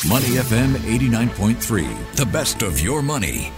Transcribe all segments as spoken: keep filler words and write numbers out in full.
Money F M eighty-nine point three, the best of your money.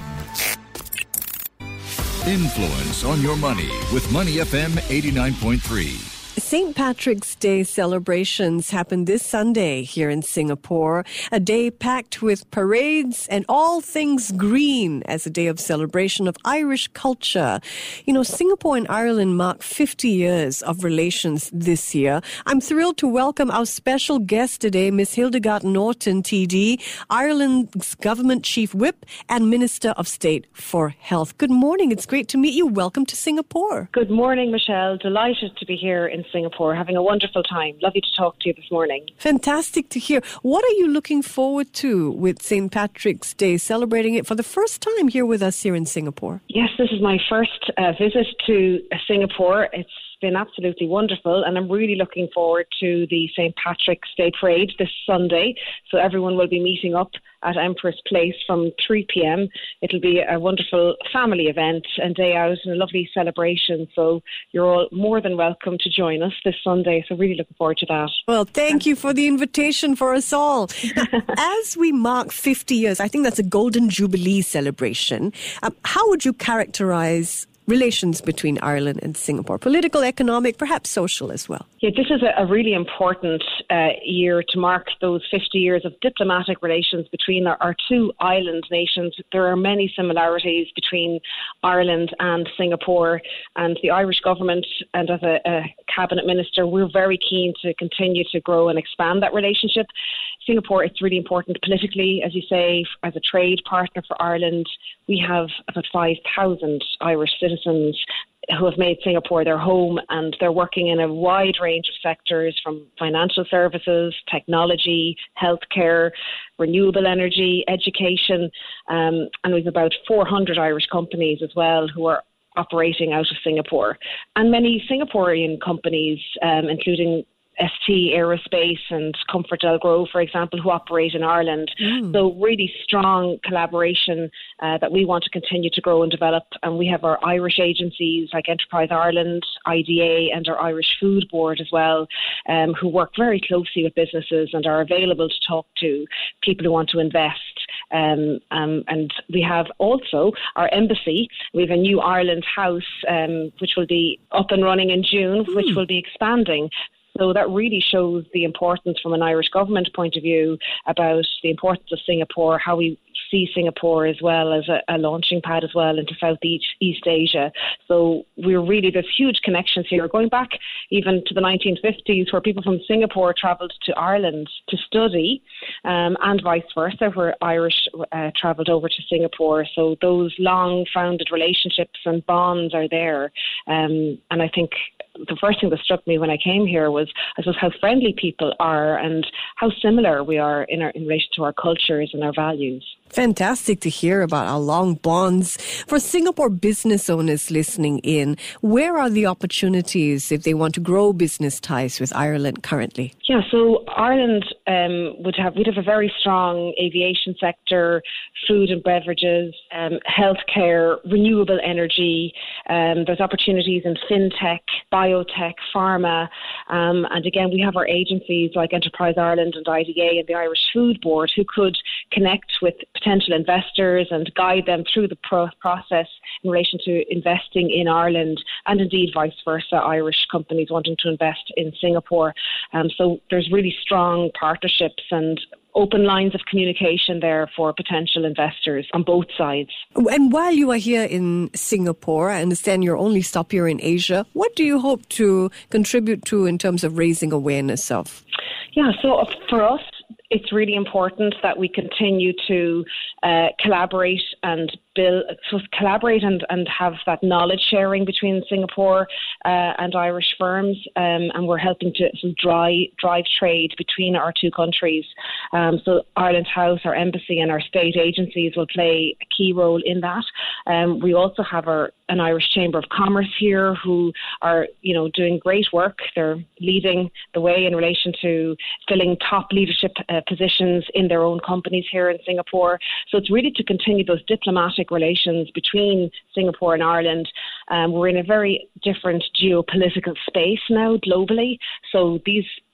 Influence on your money with Money F M eighty-nine point three. Saint Patrick's Day celebrations happen this Sunday here in Singapore, a day packed with parades and all things green as a day of celebration of Irish culture. You know, Singapore and Ireland mark fifty years of relations this year. I'm thrilled to welcome our special guest today, Miss Hildegard Norton, T D, Ireland's Government Chief Whip and Minister of State for Health. Good morning. It's great to meet you. Welcome to Singapore. Good morning, Michelle. Delighted to be here in Singapore, having a wonderful time. Lovely to talk to you this morning. Fantastic to hear. What are you looking forward to with Saint Patrick's Day, celebrating it for the first time here with us here in Singapore? Yes, this is my first uh, visit to uh, Singapore. It's been absolutely wonderful, and I'm really looking forward to the Saint Patrick's Day Parade this Sunday. So everyone will be meeting up at Empress Place from three p.m. It'll be a wonderful family event and day out and a lovely celebration. So you're all more than welcome to join us this Sunday. So really looking forward to that. Well, thank you for the invitation for us all. Now, as we mark fifty years, I think that's a Golden Jubilee celebration. Um, how would you characterize relations between Ireland and Singapore? Political, economic, perhaps social as well. Yeah, this is a, a really important uh, year to mark those fifty years of diplomatic relations between our, our two island nations. There are many similarities between Ireland and Singapore, and the Irish government, and as a, a cabinet minister, we're very keen to continue to grow and expand that relationship. Singapore, it's really important politically, as you say, as a trade partner for Ireland. We have about five thousand Irish citizens who have made Singapore their home, and they're working in a wide range of sectors, from financial services, technology, healthcare, renewable energy, education, um, and we've about four hundred Irish companies as well who are operating out of Singapore. And many Singaporean companies, um, including S T Aerospace and Comfort Delgro, for example, who operate in Ireland. Mm. So really strong collaboration uh, that we want to continue to grow and develop. And we have our Irish agencies like Enterprise Ireland, I D A, and our Irish Food Board as well, um, who work very closely with businesses and are available to talk to people who want to invest. Um, um, and we have also our embassy. We have a new Ireland house, um, which will be up and running in June, mm. which will be expanding. So that really shows the importance from an Irish government point of view about the importance of Singapore, how we see Singapore as well as a, a launching pad as well into Southeast East Asia. So we're really, there's huge connections here, going back even to the nineteen fifties, where people from Singapore travelled to Ireland to study, um, and vice versa, where Irish uh, travelled over to Singapore. So those long-founded relationships and bonds are there. Um, and I think the first thing that struck me when I came here was, I suppose, how friendly people are and how similar we are in our in relation to our cultures and our values. Fantastic to hear about our long bonds. For Singapore business owners listening in, where are the opportunities if they want to grow business ties with Ireland currently? Yeah, so Ireland um, would have we'd have a very strong aviation sector, food and beverages, um, healthcare, renewable energy. Um, there's opportunities in fintech, biotech, pharma, um, and again we have our agencies like Enterprise Ireland and I D A and the Irish Food Board, who could connect with potential investors and guide them through the pro- process in relation to investing in Ireland, and indeed vice versa, Irish companies wanting to invest in Singapore. Um, so there's really strong partnerships and open lines of communication there for potential investors on both sides. And while you are here in Singapore, I understand your only stop here in Asia, what do you hope to contribute to in terms of raising awareness of? Yeah, so for us, it's really important that we continue to uh, collaborate and build, so collaborate and, and have that knowledge sharing between Singapore uh, and Irish firms, um, and we're helping to sort of drive, drive trade between our two countries. Um, so Ireland House, our embassy and our state agencies will play a key role in that. Um, we also have our an Irish Chamber of Commerce here who are, you know, doing great work. They're leading the way in relation to filling top leadership uh, positions in their own companies here in Singapore. So it's really to continue those diplomatic relations between Singapore and Ireland. Um, we're in a very different geopolitical space now globally. So these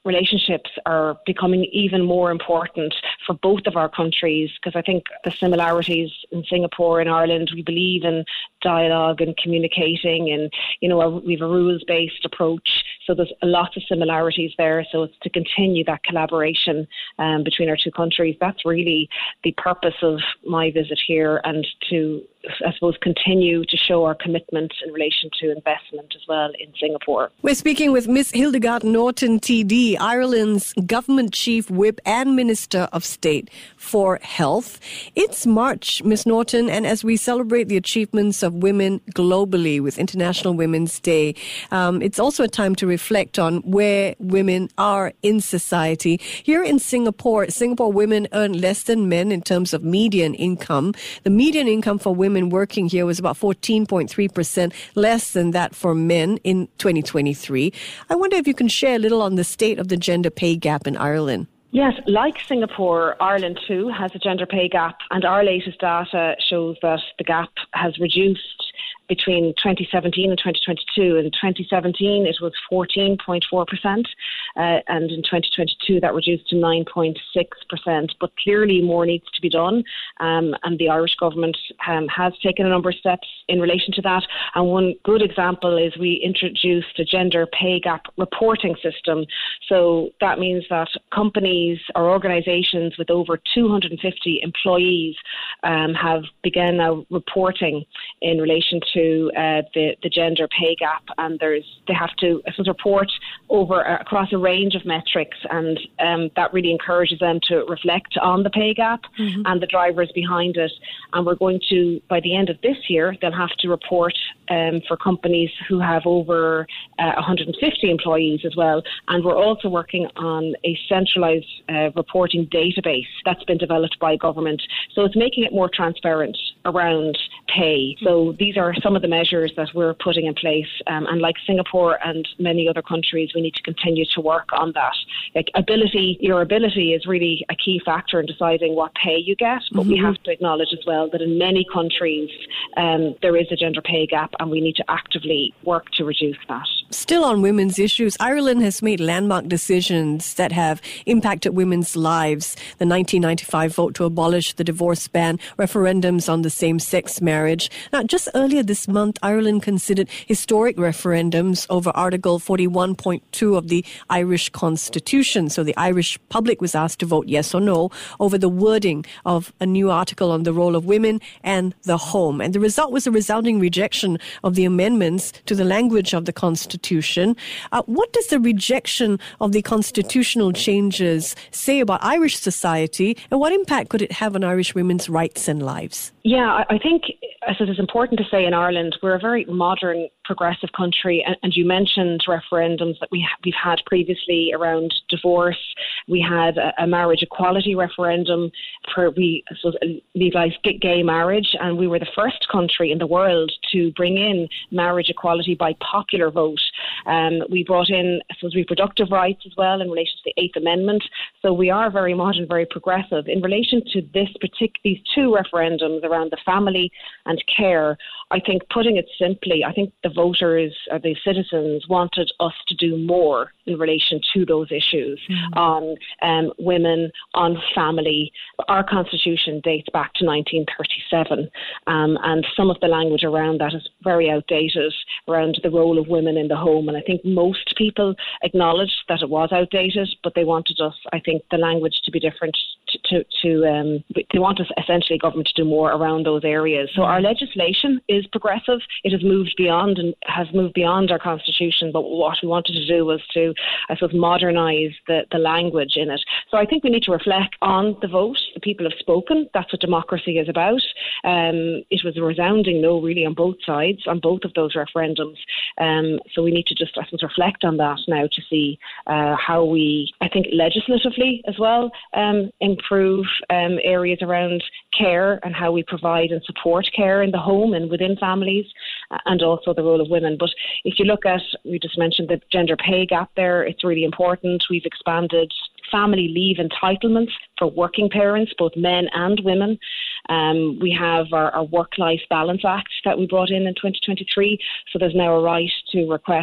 relationships are becoming even more important for both of our countries, because I think the similarities in Singapore and Ireland, we believe in dialogue and communicating, and, you know, we have a rules-based approach. So there's lots of similarities there. So it's to continue that collaboration um, between our two countries. That's really the purpose of my visit here, and to, I suppose, continue to show our commitment in relation to investment as well in Singapore. We're speaking with Miss Hildegard Norton, T D, Ireland's Government Chief Whip and Minister of State for Health. It's March, Miss Norton, and as we celebrate the achievements of women globally with International Women's Day, um, it's also a time to reflect on where women are in society. Here in Singapore, Singapore women earn less than men in terms of median income. The median income for women working here was about fourteen point three percent less than that for men in twenty twenty-three. I wonder if you can share a little on the state of the gender pay gap in Ireland. Yes, like Singapore, Ireland too has a gender pay gap, and our latest data shows that the gap has reduced between twenty seventeen and twenty twenty-two. In twenty seventeen, it was fourteen point four percent, uh, and in twenty twenty-two, that reduced to nine point six percent. But clearly, more needs to be done, um, and the Irish government um, has taken a number of steps in relation to that. And one good example is we introduced a gender pay gap reporting system. So that means that companies or organisations with over two hundred fifty employees um, have begun now reporting in relation to to uh, the, the gender pay gap, and there's they have to I suppose, report over uh, across a range of metrics, and um, that really encourages them to reflect on the pay gap mm-hmm. and the drivers behind it. And we're going to, by the end of this year, they'll have to report um, for companies who have over uh, one hundred fifty employees as well. And we're also working on a centralised uh, reporting database that's been developed by government. So it's making it more transparent around pay. So these are some of the measures that we're putting in place. Um, and like Singapore and many other countries, we need to continue to work on that. Like ability, your ability is really a key factor in deciding what pay you get. But mm-hmm. we have to acknowledge as well that in many countries, um, there is a gender pay gap, and we need to actively work to reduce that. Still on women's issues, Ireland has made landmark decisions that have impacted women's lives. The nineteen ninety-five vote to abolish the divorce ban, referendums on the same-sex marriage. Now, just earlier this month, Ireland considered historic referendums over Article forty-one point two of the Irish Constitution. So the Irish public was asked to vote yes or no over the wording of a new article on the role of women and the home. And the result was a resounding rejection of the amendments to the language of the Constitution. Uh, what does the rejection of the constitutional changes say about Irish society, and what impact could it have on Irish women's rights and lives? Yeah, I think as it is important to say in Ireland, we're a very modern, progressive country, and, and you mentioned referendums that we ha- we've had previously around divorce. We had a, a marriage equality referendum for we I suppose, legalised gay marriage, and we were the first country in the world to bring in marriage equality by popular vote. Um, we brought in, I suppose, reproductive rights as well in relation to the Eighth Amendment. So we are very modern, very progressive. In relation to this partic- these two referendums around the family and care, I think, putting it simply, I think the voters or the citizens wanted us to do more in relation to those issues mm-hmm. on um, women, on family. Our constitution dates back to nineteen thirty-seven, um, and some of the language around that is very outdated around the role of women in the home. And I think most people acknowledged that it was outdated, but they wanted us, I think, the language to be different. To, to, to um, they want us, essentially, government to do more around those areas. So our legislation is progressive. It has moved beyond and has moved beyond our constitution. But what we wanted to do was to, I suppose, modernise the, the language in it. So I think we need to reflect on the vote. The people have spoken. That's what democracy is about. Um, it was a resounding no, really, on both sides, on both of those referendums. Um, so we need to just, I suppose, reflect on that now to see uh, how we, I think, legislatively as well, um, improve um, areas around care and how we provide and support care in the home and within families, uh, and also the role of women. But if you look at, we just mentioned the gender pay gap there, it's really important. We've expanded family leave entitlements for working parents, both men and women. Um, we have our, our Work-Life Balance Act that we brought in in twenty twenty-three. So there's now a right to request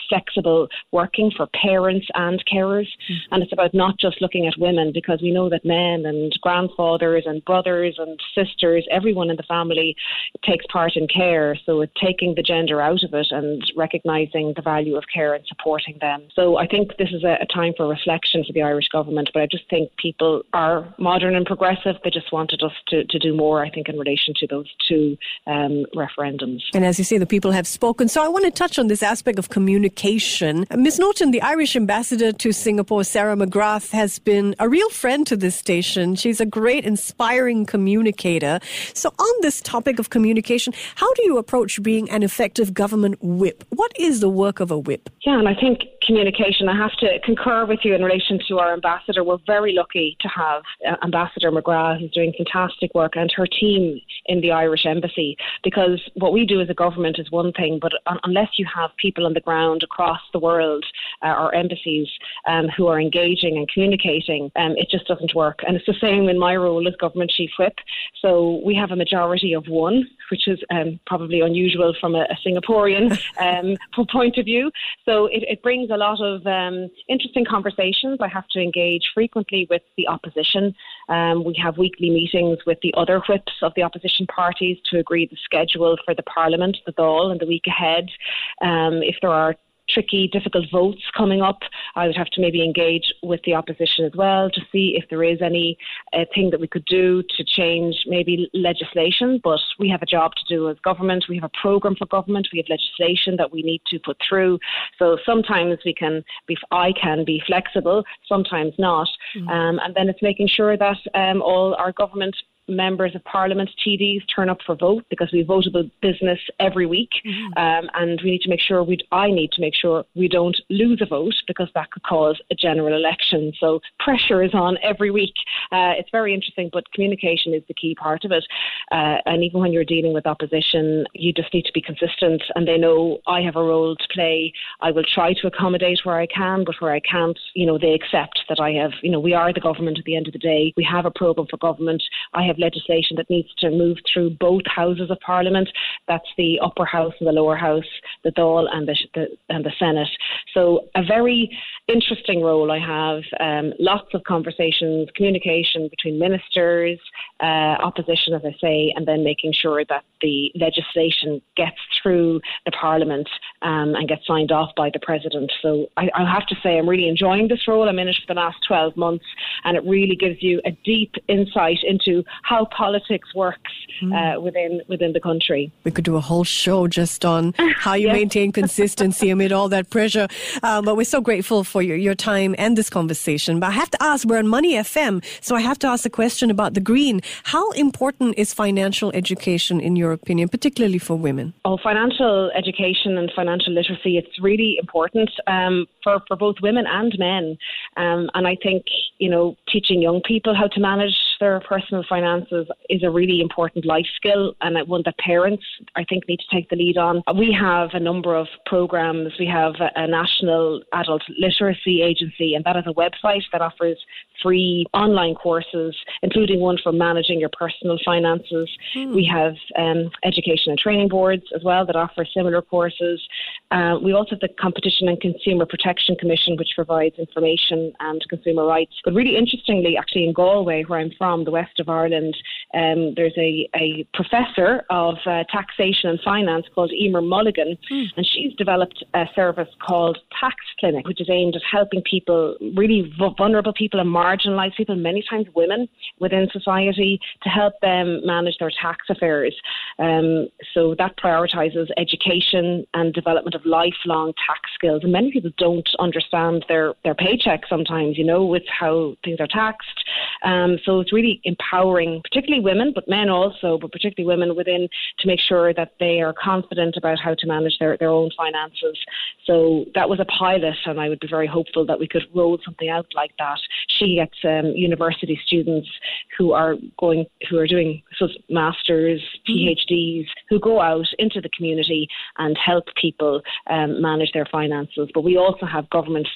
flexible working for parents and carers. Mm-hmm. And it's about not just looking at women, because we know that men and grandfathers and brothers and sisters, everyone in the family takes part in care. So it's taking the gender out of it and recognising the value of care and supporting them. So I think this is a, a time for reflection for the Irish government, but I just think people are modern and progressive. They just wanted us to, to do more, I think, in relation to those two um, referendums. And as you say, the people have spoken. So I want to touch on this aspect of communication. Miz Norton, the Irish ambassador to Singapore, Sarah McGrath, has been a real friend to this station. She's a great, inspiring communicator. So on this topic of communication, how do you approach being an effective government whip? What is the work of a whip? Yeah, and I think communication, I have to concur with you in relation to our ambassador. We're very lucky to have uh, Ambassador McGrath, who's doing fantastic work, and her team in the Irish Embassy, because what we do as a government is one thing, but un- unless you have people on the ground across the world, uh, our embassies, um, who are engaging and communicating, um, it just doesn't work. And it's the same in my role as Government Chief Whip. So we have a majority of one, which is um, probably unusual from a, a Singaporean um, point of view. So it, it brings a lot of um, interesting conversations. I have to engage frequently with the opposition. Um, we have weekly meetings with the other whips of the opposition parties to agree the schedule for the Parliament, the Dáil, in the week ahead. Um, if there are tricky, difficult votes coming up, I would have to maybe engage with the opposition as well to see if there is any uh, thing that we could do to change maybe legislation. But we have a job to do as government. We have a programme for government. We have legislation that we need to put through. So sometimes we can be, I can be flexible, sometimes not. Mm-hmm. Um, and then it's making sure that um, all our government members of Parliament, T Ds, turn up for vote, because we votable business every week. Mm-hmm. Um, and we need to make sure, we I need to make sure we don't lose a vote, because that could cause a general election. So pressure is on every week. Uh, it's very interesting, but communication is the key part of it. Uh, and even when you're dealing with opposition, you just need to be consistent, and they know I have a role to play. I will try to accommodate where I can, but where I can't, you know, they accept that I have, you know, we are the government at the end of the day. We have a programme for government. I have legislation that needs to move through both houses of Parliament. That's the upper house and the lower house, the Dáil and the, the and the Senate. So a very interesting role I have. Um, lots of conversations, communication between ministers, uh, opposition, as I say, and then making sure that the legislation gets through the Parliament um, and gets signed off by the President. So I, I have to say I'm really enjoying this role. I'm in it for the last twelve months, and it really gives you a deep insight into how politics works mm. uh, within within the country. We could do a whole show just on how you yes. maintain consistency amid all that pressure. Um, but we're so grateful for your, your time and this conversation. But I have to ask, we're on Money F M, so I have to ask a question about the Green. How important is financial education in your opinion, particularly for women? Oh, financial education and financial literacy, it's really important um, for, for both women and men. Um, and I think, you know, teaching young people how to manage their personal finances is a really important life skill, and one that parents, I think, need to take the lead on. We have a number of programs. We have a, a national adult literacy agency, and that is a website that offers free online courses, including one for managing your personal finances. Mm. We have um, education and training boards as well that offer similar courses. Uh, we also have the Competition and Consumer Protection Commission, which provides information and consumer rights. But really interestingly, actually in Galway, where I'm from, the west of Ireland, um, there's a, a professor of uh, taxation and finance called Emer Mulligan, mm. and she's developed a service called Tax Clinic, which is aimed at helping people, really vulnerable people and marginalised people, many times women within society, to help them manage their tax affairs. Um, so that prioritises education and development of lifelong tax skills. And many people don't understand their, their paycheck sometimes, you know, with how things are taxed. Um, so it's really empowering, particularly women, but men also, but particularly women within, to make sure that they are confident about how to manage their, their own finances. So that was a pilot, and I would be very hopeful that we could roll something out like that. She gets um, university students who are going, who are doing so masters, PhDs, who go out into the community and help people um, manage their finances. But we also have government state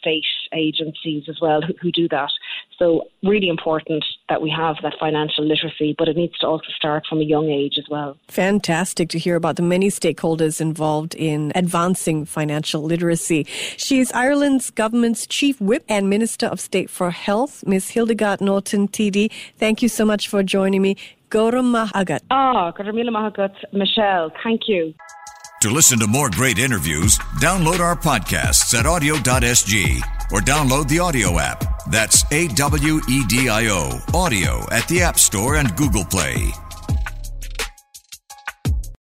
agencies as well who, who do that. So really important that we have that financial literacy, but it needs to also start from a young age as well. Fantastic to hear about the many stakeholders involved in advancing financial literacy. She is Ireland's government's Chief Whip and Minister of State for Health, Miz Hildegard Norton T D. Thank you so much for joining me. Gora Mahagat. Ah, Gora Mila Mahagat, Michelle, thank you. To listen to more great interviews, download our podcasts at audio dot s g or download the audio app. That's A W E D I O, audio at the App Store and Google Play.